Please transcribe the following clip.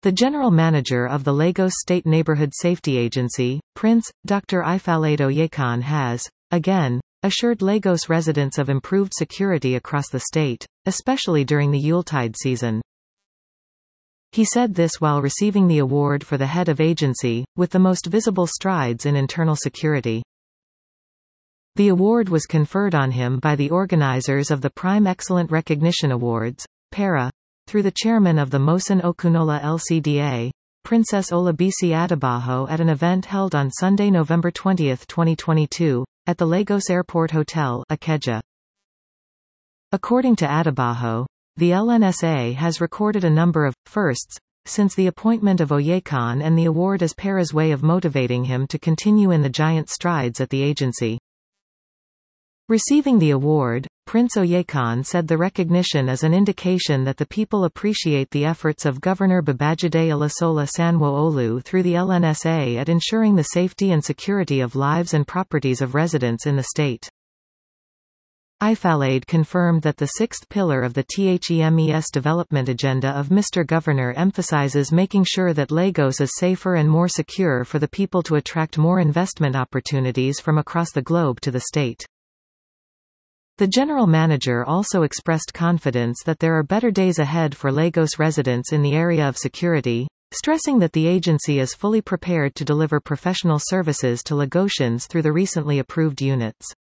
The General Manager of the Lagos State Neighborhood Safety Agency, Prince, Dr. Ifeanyi Oyekan has, again, assured Lagos residents of improved security across the state, especially during the Yuletide season. He said this while receiving the award for the head of agency, with the most visible strides in internal security. The award was conferred on him by the organizers of the Prime Excellent Recognition Awards, PERA, through the chairman of the Mosun Okunola LCDA, Princess Olabisi Adebayo, at an event held on Sunday, November 20, 2022, at the Lagos Airport Hotel, Ikeja. According to Adebayo, the LNSA has recorded a number of firsts since the appointment of Oyekan, and the award is PERA's way of motivating him to continue in the giant strides at the agency. Receiving the award, Prince Oyekan said the recognition is an indication that the people appreciate the efforts of Governor Babajide Olasola Sanwo-Olu through the LNSA at ensuring the safety and security of lives and properties of residents in the state. Ifeanyi confirmed that the sixth pillar of the THEMES development agenda of Mr. Governor emphasizes making sure that Lagos is safer and more secure for the people to attract more investment opportunities from across the globe to the state. The General Manager also expressed confidence that there are better days ahead for Lagos residents in the area of security, stressing that the agency is fully prepared to deliver professional services to Lagosians through the recently approved units.